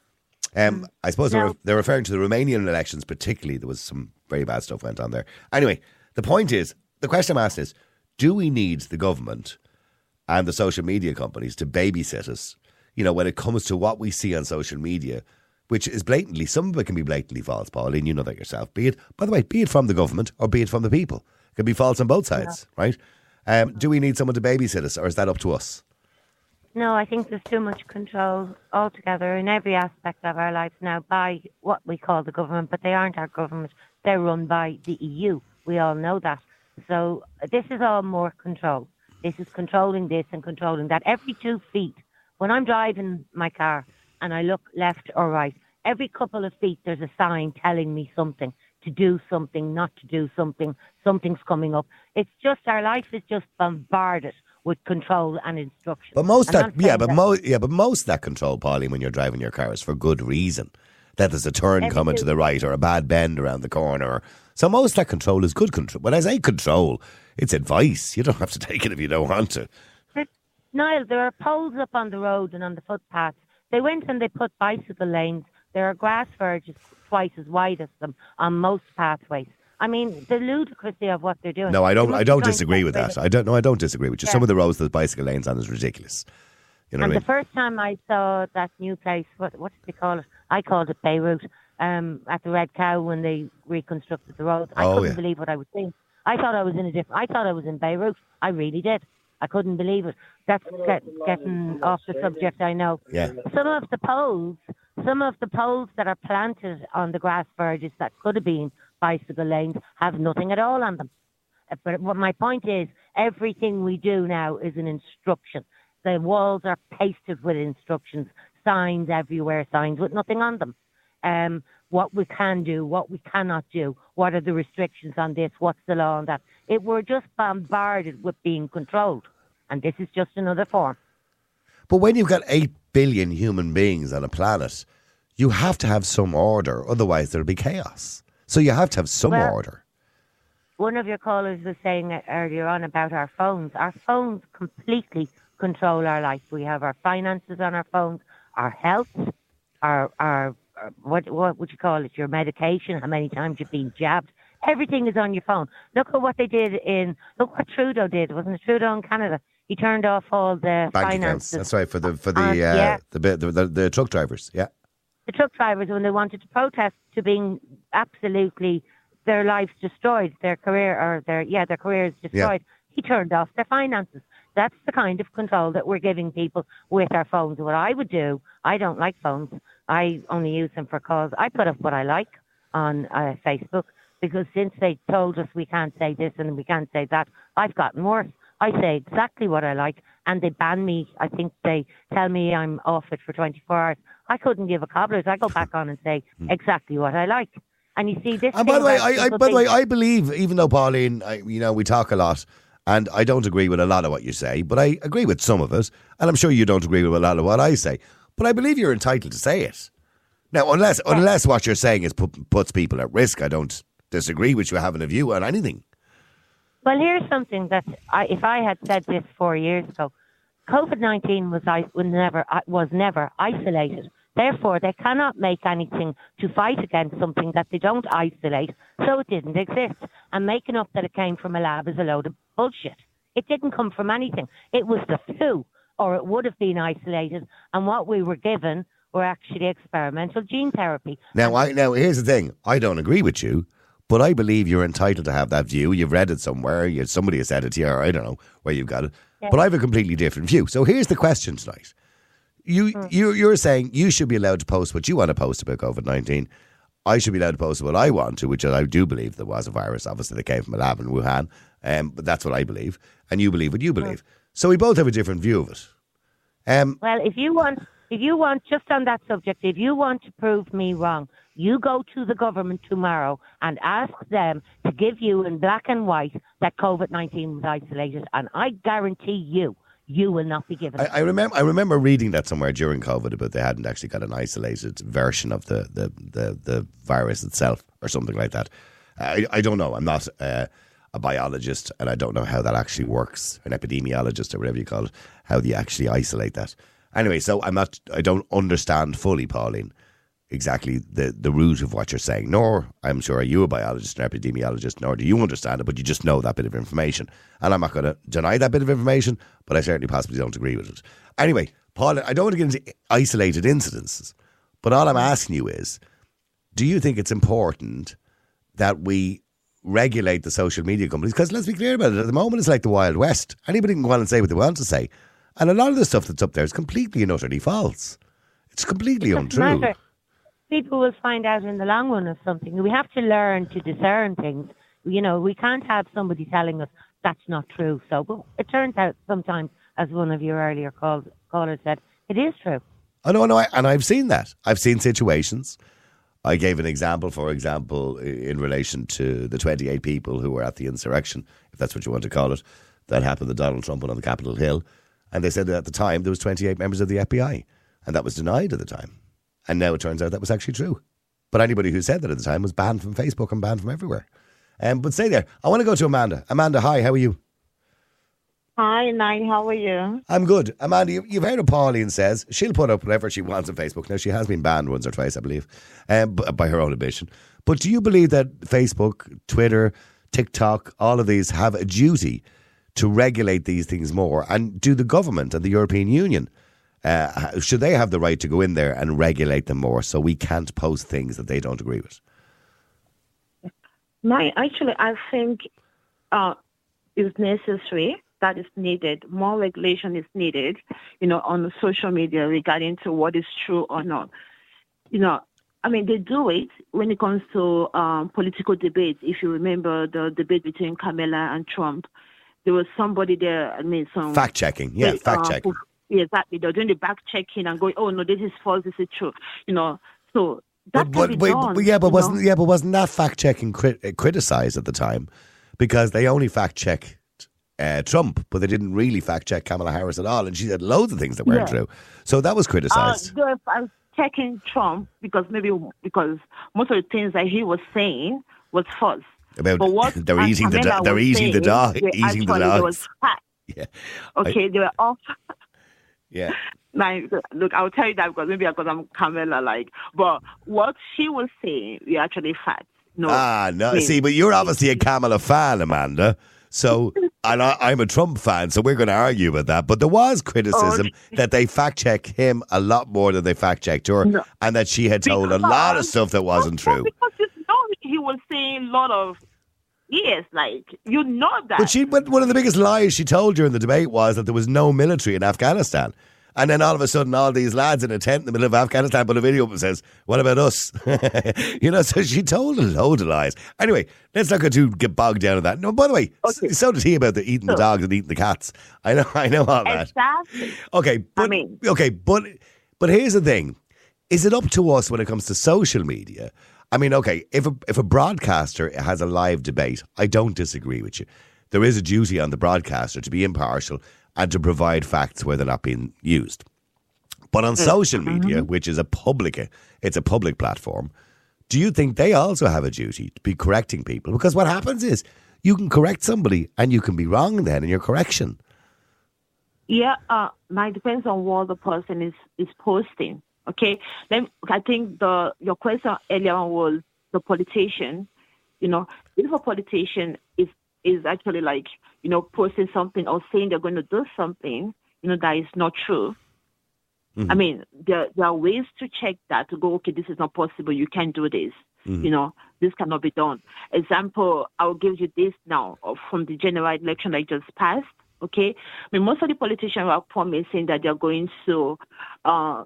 Um, I suppose No. they're, they're referring to the Romanian elections particularly. There was some very bad stuff went on there. Anyway, the point is, the question I'm asking is, do we need the government and the social media companies to babysit us, you know, when it comes to what we see on social media, which is blatantly, some of it can be blatantly false, Pauline, you know that yourself. Be it, by the way, be it from the government or be it from the people. It can be false on both sides, right? Um, do we need someone to babysit us, or is that up to us? No, I think there's too much control altogether in every aspect of our lives now by what we call the government, but they aren't our government. They're run by the E U. We all know that. So this is all more control. This is controlling this and controlling that. Every two feet, when I'm driving my car and I look left or right, every couple of feet there's a sign telling me something, to do something, not to do something, something's coming up. It's just, our life is just bombarded with control and instruction. But most And that, I'm yeah, saying but that- mo- yeah, but most of that control, Pauline, when you're driving your car, is for good reason. That there's a turn Everything- coming to the right or a bad bend around the corner. So most of that control is good control. When I say control, it's advice. You don't have to take it if you don't want to. But, Niall, there are poles up on the road and on the footpaths. They went and they put bicycle lanes There are grass verges twice as wide as them on most pathways. I mean, the ludicrousy of what they're doing. No, I don't. They I must don't be trying disagree to with get that. rid of- I don't. No, I don't disagree with you. Yeah. Some of the roads there's bicycle lanes on is ridiculous. You know and what I the mean? first time I saw that new place, what what did they call it? I called it Beirut, um, at the Red Cow when they reconstructed the roads. I Oh, couldn't yeah. believe what I was seeing. I thought I was in a different. I thought I was in Beirut. I really did. I couldn't believe it. That's get, getting off the subject, I know. Yeah. Some of the poles, some of the poles that are planted on the grass verges that could have been bicycle lanes have nothing at all on them. Uh, But what my point is, everything we do now is an instruction. The walls are pasted with instructions, signs everywhere, signs with nothing on them. Um, what we can do, what we cannot do, what are the restrictions on this, what's the law on that. It, we're just bombarded with being controlled, and this is just another form. But when you've got eight billion human beings on a planet, you have to have some order. Otherwise, there'll be chaos. So you have to have some Well- order. One of your callers was saying earlier on about our phones. Our phones completely control our life. We have our finances on our phones, our health, our our uh, what what would you call it? Your medication, how many times you've been jabbed. Everything is on your phone. Look at what they did in. Look what Trudeau did. Wasn't it Trudeau in Canada? He turned off all the Bank accounts. finances. That's right for the for the Uh, uh, yeah. the, the, the the truck drivers. Yeah. The truck drivers, when they wanted to protest to being absolutely their lives destroyed, their career or their yeah their careers destroyed, he turned off their finances. That's the kind of control that we're giving people with our phones. What I would do, I don't like phones. I only use them for calls. I put up what I like on uh, Facebook because since they told us we can't say this and we can't say that, I've gotten worse. I say exactly what I like, and they ban me. I think they tell me I'm off it for twenty-four hours. I couldn't give a cobbler's. I go back on and say exactly what I like. And you see this. And by thing the way, about I, I people by the way, being- I believe, even though Pauline, I, you know, we talk a lot, and I don't agree with a lot of what you say, but I agree with some of it, and I'm sure you don't agree with a lot of what I say. But I believe you're entitled to say it. Now, unless unless what you're saying is put, puts people at risk, I don't disagree with you having a view on anything. Well, here's something that I, if I had said this four years ago, COVID nineteen was I was never was never isolated. Therefore, they cannot make anything to fight against something that they don't isolate, so it didn't exist. And making up that it came from a lab is a load of bullshit. It didn't come from anything. It was the flu, or it would have been isolated. And what we were given were actually experimental gene therapy. Now, I now here's the thing. I don't agree with you, but I believe you're entitled to have that view. You've read it somewhere. You, somebody has said it to you, or I don't know where you've got it. Yeah. But I have a completely different view. So here's the question tonight. You, you, you're saying you should be allowed to post what you want to post about COVID nineteen. I should be allowed to post what I want to, which I do believe there was a virus. Obviously, that came from a lab in Wuhan. Um, but that's what I believe. And you believe what you believe. So we both have a different view of it. Um, Well, if you want, if you want, just on that subject, if you want to prove me wrong, you go to the government tomorrow and ask them to give you in black and white that COVID nineteen was isolated, and I guarantee you, you will not be given it. I, I remember. I remember reading that somewhere during COVID, but they hadn't actually got an isolated version of the the, the, the virus itself, or something like that. I, I don't know. I'm not uh, a biologist, and I don't know how that actually works. An epidemiologist, or whatever you call it, how they actually isolate that. Anyway, so I'm not. I don't understand fully, Pauline, exactly the, the root of what you're saying. Nor, I'm sure, are you a biologist, an epidemiologist, nor do you understand it, but you just know that bit of information. And I'm not going to deny that bit of information, but I certainly possibly don't agree with it. Anyway, Pauline, I don't want to get into isolated incidences, but all I'm asking you is, do you think it's important that we regulate the social media companies? Because let's be clear about it, at the moment it's like the Wild West. Anybody can go on and say what they want to say. And a lot of the stuff that's up there is completely and utterly false. It's completely Doesn't untrue. matter. People will find out in the long run of something. We have to learn to discern things. You know, we can't have somebody telling us that's not true. So, but it turns out sometimes, as one of your earlier call, callers said, it is true. I know, I know, and I've seen that. I've seen situations. I gave an example, for example, in relation to the twenty-eight people who were at the insurrection, if that's what you want to call it, that happened to Donald Trump on the Capitol Hill. And they said that at the time there was twenty-eight members of the F B I, and that was denied at the time. And now it turns out that was actually true. But anybody who said that at the time was banned from Facebook and banned from everywhere. Um, but stay there. I want to go to Amanda. Amanda, hi, how are you? Hi, Nine. How are you? I'm good. Amanda, you, you've heard of Pauline Says. She'll put up whatever she wants on Facebook. Now, she has been banned once or twice, I believe, um, b- by her own admission. But do you believe that Facebook, Twitter, TikTok, all of these have a duty to regulate these things more? And do the government and the European Union, uh, should they have the right to go in there and regulate them more so we can't post things that they don't agree with? My, actually, I think uh, it's necessary. That is needed. More regulation is needed, you know, on social media regarding to what is true or not. You know, I mean, they do it when it comes to um, political debates. If you remember the debate between Kamala and Trump, there was somebody there, I mean, some... Fact-checking, yeah, they, fact-checking. Uh, yeah, exactly. They're doing the back-checking and going, oh, no, this is false, this is true. You know, so that but, can but, be but, done. but, yeah, but wasn't know? yeah, but wasn't that fact-checking crit- criticised at the time? Because they only fact-check Uh, Trump, but they didn't really fact check Kamala Harris at all, and she said loads of things that weren't Yeah. true. So that was criticised. Uh, I was checking Trump because maybe because most of the things that he was saying was false. About but what they're eating the do- they're eating the dog, eating the dogs. Was fact. Yeah. Okay, I, they were off. Yeah. Now, look, I'll tell you that because maybe because I'm Kamala, like, but what she was saying, we actually fact. No. Ah, no. I mean, See, but you're obviously a Kamala fan, Amanda. So, and I, I'm a Trump fan, so we're going to argue about that. But there was criticism Oh. that they fact check him a lot more than they fact checked her, No. and that she had told Because- a lot of stuff that wasn't No, true. Because you know he was saying a lot of yes, like you know that. But she, but one of the biggest lies she told during the debate was that there was no military in Afghanistan. And then all of a sudden, all these lads in a tent in the middle of Afghanistan put a video up and says, "What about us?" You know, so she told a load of lies. Anyway, let's not go too get bogged down in that. No, by the way, Okay. so did he about the eating the So- dogs and eating the cats. I know, I know all that. Exactly. Okay, but I mean- okay, but but here's the thing: is it up to us when it comes to social media? I mean, okay, if a if a broadcaster has a live debate, I don't disagree with you. There is a duty on the broadcaster to be impartial and to provide facts where they're not being used. But on social media, which is a public, it's a public platform, do you think they also have a duty to be correcting people? Because what happens is you can correct somebody and you can be wrong then in your correction. Yeah, uh, now it depends on what the person is, is posting. Okay, then I think the your question earlier on was the politician. You know, if a politician is is actually like you know posting something or saying they're going to do something, you know that is not true. Mm-hmm. I mean, there there are ways to check that to go. Okay, this is not possible. You can't do this. Mm-hmm. You know, this cannot be done. Example, I'll give you this now from the general election that just passed. Okay, I mean, most of the politicians are promising that they're going to uh,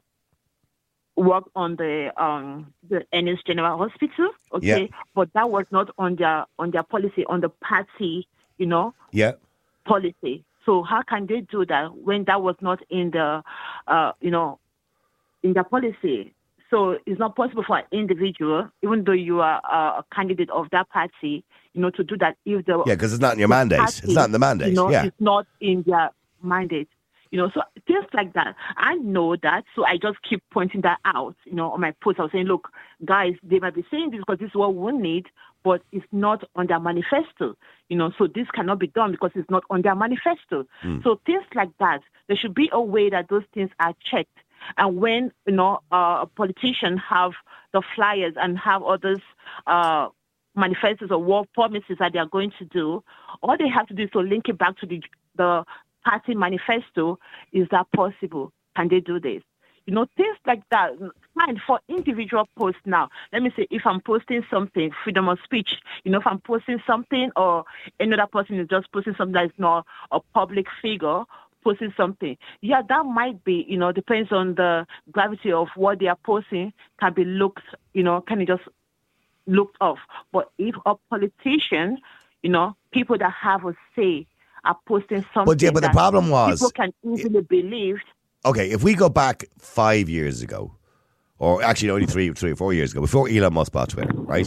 work on the um, the Ennis General Hospital. Okay, Yeah. but that was not on their on their policy, on the party, you know, Yeah. policy. So how can they do that when that was not in the, uh, you know, in their policy? So it's not possible for an individual, even though you are uh, a candidate of that party, you know, to do that if the Yeah, because it's not in your mandate. party, It's not in the mandate. You know, yeah. it's not in their mandate. You know, so things like that. I know that, so I just keep pointing that out. You know, on my post, I was saying, look, guys, they might be saying this because this is what we need, but it's not on their manifesto. You know, so this cannot be done because it's not on their manifesto. Mm. So things like that, there should be a way that those things are checked. And when, you know, uh, a politician have the flyers and have others uh, manifestos or what promises that they are going to do, all they have to do is to link it back to the the party manifesto. Is that possible? Can they do this? You know, things like that. Fine, for individual posts now. Let me say, if I'm posting something, freedom of speech, you know, if I'm posting something or another person is just posting something that is not a public figure, posting something. Yeah, that might be, you know, depends on the gravity of what they are posting, can be looked, you know, can it just looked off. But if a politician, you know, people that have a say are posting something But yeah, but the that problem was people can easily believe. Okay, if we go back five years ago, or actually only three, three or four years ago, before Elon Musk bought Twitter, right?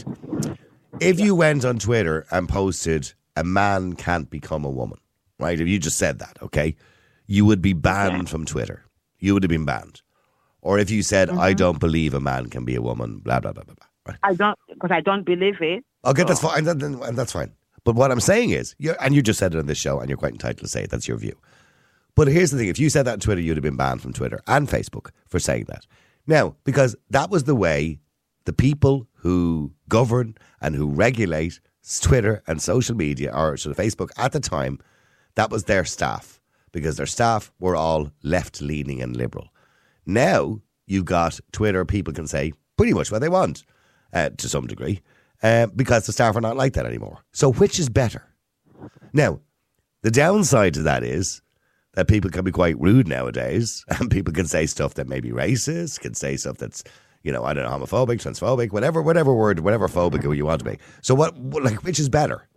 If you went on Twitter and posted, a man can't become a woman, right? If you just said that, okay, you would be banned yeah. from Twitter. You would have been banned. Or if you said, mm-hmm. I don't believe a man can be a woman, blah, blah, blah, blah, blah. Right? I don't, because I don't believe it. Okay, so. that's fine. And that's fine. But what I'm saying is, you're, and you just said it on this show, and you're quite entitled to say it, that's your view. But here's the thing, if you said that on Twitter, you'd have been banned from Twitter and Facebook for saying that. Now, because that was the way the people who govern and who regulate Twitter and social media, or sort of Facebook at the time, that was their staff, because their staff were all left-leaning and liberal. Now, you've got Twitter, people can say pretty much what they want, uh, to some degree, uh, because the staff are not like that anymore. So which is better? Now, the downside to that is that people can be quite rude nowadays, and people can say stuff that may be racist, can say stuff that's, you know, I don't know, homophobic, transphobic, whatever, whatever word, whatever phobic you want to be. So what, what like, which is better?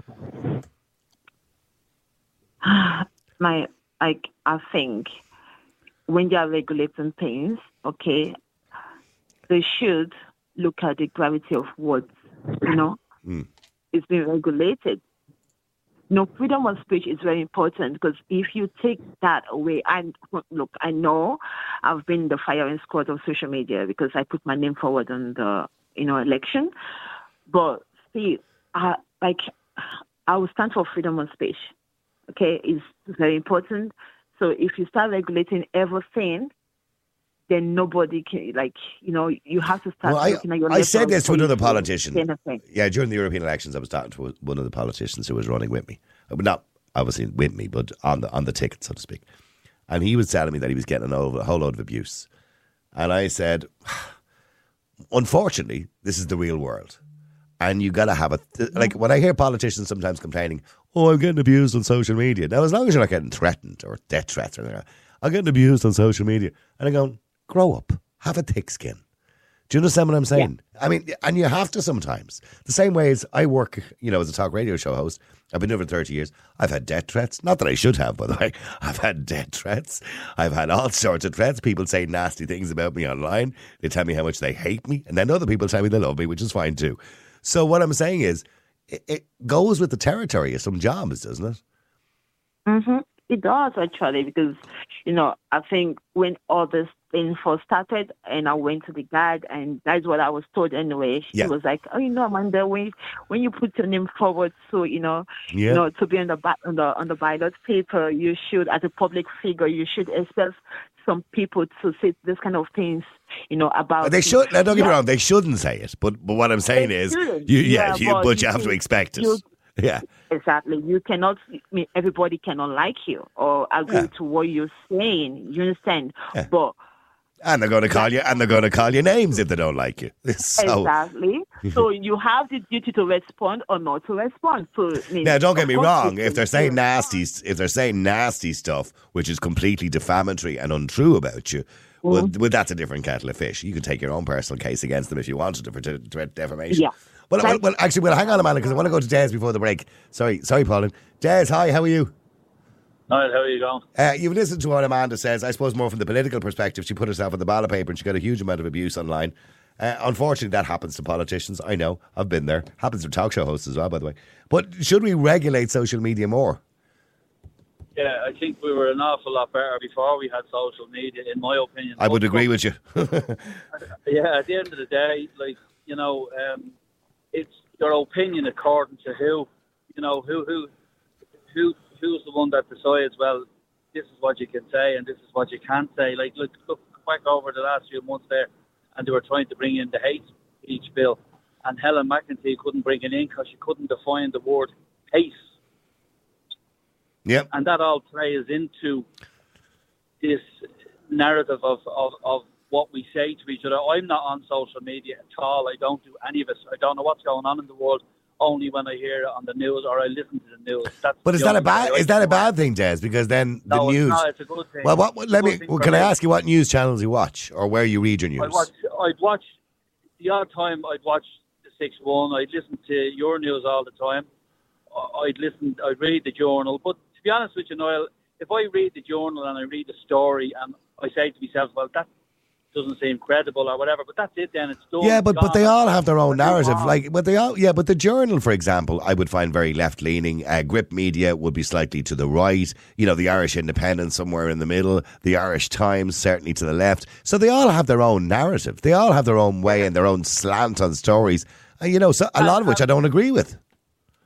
My, like, I think when they are regulating things, okay, they should look at the gravity of what, you know, mm. is being regulated. No, freedom of speech is very important, because if you take that away, and look, I know I've been the firing squad of social media because I put my name forward on the, you know, election. But see, I, like, I will stand for freedom of speech. Okay, it's very important. So if you start regulating everything, then nobody can, like, you know, you have to start well, looking I, at your I said this to another politician. To yeah, during the European elections, I was talking to one of the politicians who was running with me. Not obviously with me, but on the on the ticket, so to speak. And he was telling me that he was getting a whole load of abuse. And I said, unfortunately, this is the real world. And you got to have a... Th- like, when I hear politicians sometimes complaining, oh, I'm getting abused on social media. Now, as long as you're not getting threatened or death threats or anything, I'm getting abused on social media. And I go, grow up. Have a thick skin. Do you understand what I'm saying? Yeah. I mean, and you have to sometimes. The same way as I work, you know, as a talk radio show host. I've been doing it for thirty years. I've had death threats. Not that I should have, by the way. I've had death threats. I've had all sorts of threats. People say nasty things about me online. They tell me how much they hate me. And then other people tell me they love me, which is fine too. So what I'm saying is, it, it goes with the territory of some jobs, doesn't it? Mm-hmm. It does, actually, because, you know, I think when all this thing first started and I went to the guide, and that's what I was told anyway. She yeah. was like, oh, you know, Amanda, when, when you put your name forward, so, you know, yeah. you know, to be on the, on the on the ballot paper, you should, as a public figure, you should expect some people to say this kind of things, you know, about... They should, now don't get yeah. me wrong, they shouldn't say it, but, but what I'm saying they is, you, yeah, yeah, you, but, but you have to expect it. You, Yeah, exactly. You cannot. I mean, everybody cannot like you or agree yeah. to what you're saying. You understand? Yeah. But and they're going to call you, and they're going to call you names if they don't like you. So. Exactly. So you have the duty to respond or not to respond. So I mean, now, don't get me wrong. If they're saying nasty, if they're saying nasty stuff, which is completely defamatory and untrue about you. Mm-hmm. Well, well, that's a different kettle of fish. You could take your own personal case against them if you wanted to for de- de- defamation. Yeah. Well, well, well, actually, well, hang on a minute, because I want to go to Des before the break. Sorry, sorry, Pauline. Des, hi, how are you? Hi, how are you going? Uh, you've listened to what Amanda says, I suppose more from the political perspective. She put herself on the ballot paper and she got a huge amount of abuse online. Uh, unfortunately, that happens to politicians. I know, I've been there. Happens to talk show hosts as well, by the way. But should we regulate social media more? Yeah, I think we were an awful lot better before we had social media, in my opinion. I would agree with you. Yeah, at the end of the day, like, you know, um, it's your opinion according to who, you know, who, who, who, who's the one that decides, well, this is what you can say and this is what you can't say. Like, look, look back over the last few months there, and they were trying to bring in the hate speech bill, and Helen McEntee couldn't bring it in because she couldn't define the word hate. Yep. And that all plays into this narrative of, of, of what we say to each other. I'm not on social media at all. I don't do any of it. I don't know what's going on in the world, only when I hear it on the news or I listen to the news. That's but is that a bad is that a bad thing, Des? Because then the no, news. No, it's a good thing. Well, what, what, let me. Well, can I ask you what news channels you watch or where you read your news? I'd watch. I'd watch the odd time. I'd watch the six one. I'd listen to your news all the time. I'd listen. I'd read the journal. But to be honest with you, Niall, if I read the journal and I read the story and I say to myself, well, that doesn't seem credible or whatever, but that's it then, it's done. Yeah, but, but they all have their own narrative. On. Like, but they all, yeah, but the Journal, for example, I would find very left-leaning. Uh, Grip Media would be slightly to the right. You know, the Irish Independent somewhere in the middle. The Irish Times certainly to the left. So they all have their own narrative. They all have their own way and their own slant on stories. And, you know, so a lot of which I don't agree with.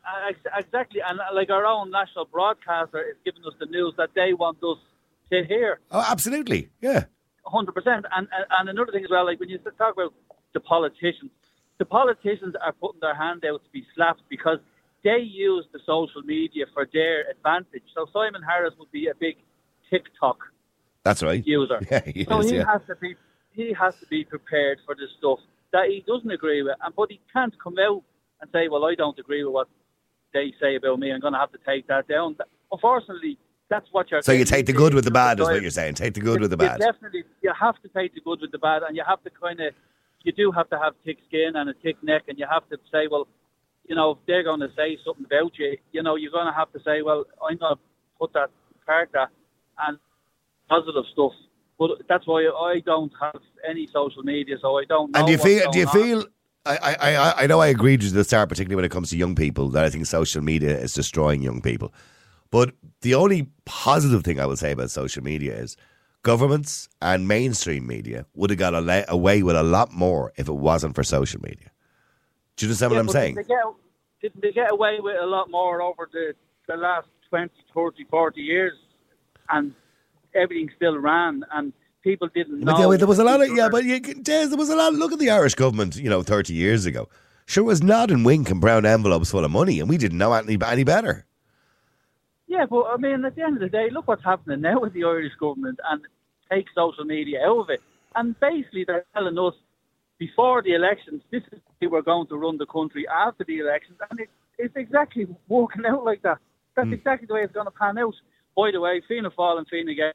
uh, exactly. And uh, like our own national broadcaster is giving us the news that they want us to hear. Oh, absolutely. Yeah. one hundred percent. And, and, and another thing as well, like when you talk about the politicians, the politicians are putting their hand out to be slapped because they use the social media for their advantage. So Simon Harris would be a big TikTok That's right. user. Yeah, he so is, he yeah. has to be he has to be prepared for the stuff that he doesn't agree with. And but he can't come out and say, well, I don't agree with what they say about me. I'm going to have to take that down. Unfortunately, that's what you're So you take the good with the bad, is what what you're saying. Take the good you, with the bad. You definitely, you have to take the good with the bad, and you have to kind of, you do have to have thick skin and a thick neck, and you have to say, well, you know, if they're going to say something about you, you know, you're going to have to say, well, I'm going to put that, park that, and positive stuff. But that's why I don't have any social media, so I don't know. And do you what's feel? going Do you on. feel? I, I, I, I know I agreed with you at the start, particularly when it comes to young people, that I think social media is destroying young people. But the only positive thing I would say about social media is governments and mainstream media would have got a, away with a lot more if it wasn't for social media. Do you understand Yeah, what I'm but saying? Didn't they, get, didn't they get away with a lot more over the, the last twenty, thirty, forty years? And everything still ran, and people didn't know. But yeah, there was a lot of, yeah, but you, Des, there was a lot. Look at the Irish government, you know, thirty years ago. Sure was nod and wink and brown envelopes full of money, and we didn't know any, any better. Yeah, but I mean, at the end of the day, look what's happening now with the Irish government, and take social media out of it. And basically, they're telling us before the elections, this is how we're going to run the country after the elections, and it, it's exactly working out like that. That's mm. exactly the way it's going to pan out. By the way, Fianna Fáil and Fine Gael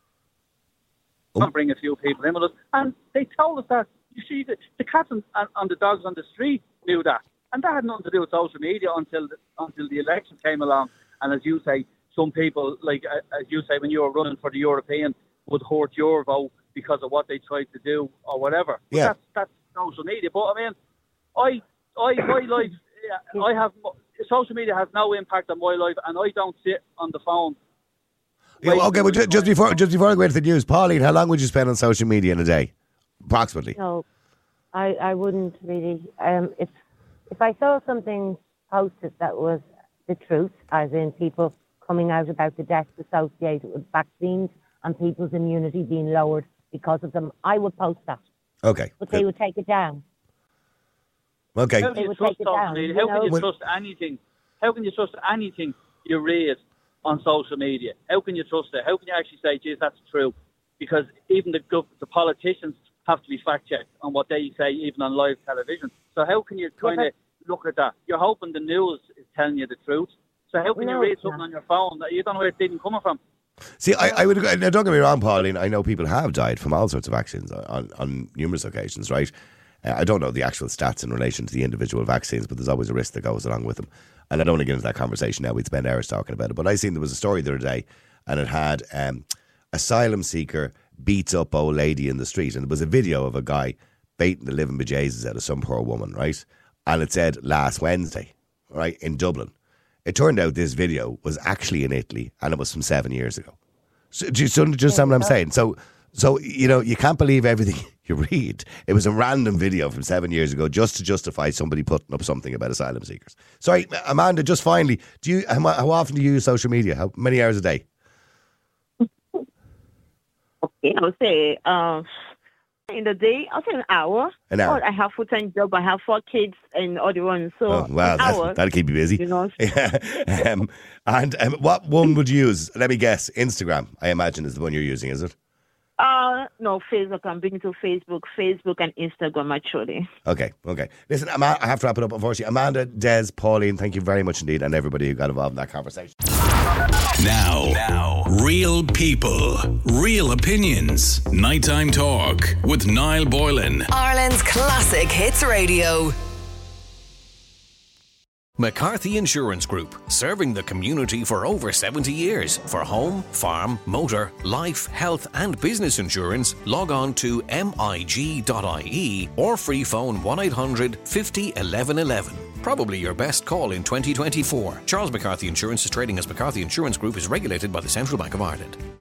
oh. bring a few people in with us, and they told us that. You see, the, the cats and, and the dogs on the street knew that, and that had nothing to do with social media until the, until the election came along. And as you say, some people, like uh, as you say, when you were running for the European, would hurt your vote because of what they tried to do or whatever. But yeah, that's, that's social media. But I mean, I, I, my life, I have social media has no impact on my life, and I don't sit on the phone. Yeah, okay, but just, just before just before I go into the news, Pauline, how long would you spend on social media in a day, approximately? No, I, I wouldn't really. Um, if if I saw something posted that was the truth, as in people coming out about the deaths associated with vaccines and people's immunity being lowered because of them, I would post that. Okay. But they would take it down. Okay. How can you trust social media? How can you trust anything? How can you trust anything you read on social media? How can you trust it? How can you actually say, geez, that's true? Because even the the politicians have to be fact-checked on what they say, even on live television. So how can you kind of look at that? You're hoping the news is telling you the truth. So how can no, you read something on your phone that you don't know where it's even coming from? See, I, I would. Now, don't get me wrong, Pauline. I know people have died from all sorts of vaccines on, on numerous occasions, right? Uh, I don't know the actual stats in relation to the individual vaccines, but there's always a risk that goes along with them. And I don't want to get into that conversation now. We'd spend hours talking about it. But I seen there was a story the other day, and it had um, asylum seeker beats up old lady in the street, and it was a video of a guy baiting the living bejesus out of some poor woman, right? And it said last Wednesday, right, in Dublin. It turned out this video was actually in Italy, and it was from seven years ago. So, do you so, just understand what I'm saying? So, so you know, you can't believe everything you read. It was a random video from seven years ago just to justify somebody putting up something about asylum seekers. Sorry, Amanda, just finally, do you how, how often do you use social media? How many hours a day? Okay, I would say uh, in the day, I'll say an hour. An hour. Oh, I have full-time job. I have four kids and all the ones. So oh, wow, an hour, that'll keep you busy. You know. Yeah. um, and um, what one would you use? Let me guess. Instagram, I imagine, is the one you're using, is it? Uh, no, Facebook. I'm big into Facebook, Facebook and Instagram, actually. Okay, okay. Listen, Amanda, I have to wrap it up, unfortunately. Amanda, Des, Pauline, thank you very much indeed, and everybody who got involved in that conversation. Now, now, real people, real opinions. Nighttime Talk with Niall Boylan. Ireland's classic hits radio. McCarthy Insurance Group, serving the community for over seventy years. For home, farm, motor, life, health and business insurance, log on to M I G dot I E or free phone one eight hundred fifty eleven eleven. Probably your best call in twenty twenty-four. Charles McCarthy Insurance is trading as McCarthy Insurance Group is regulated by the Central Bank of Ireland.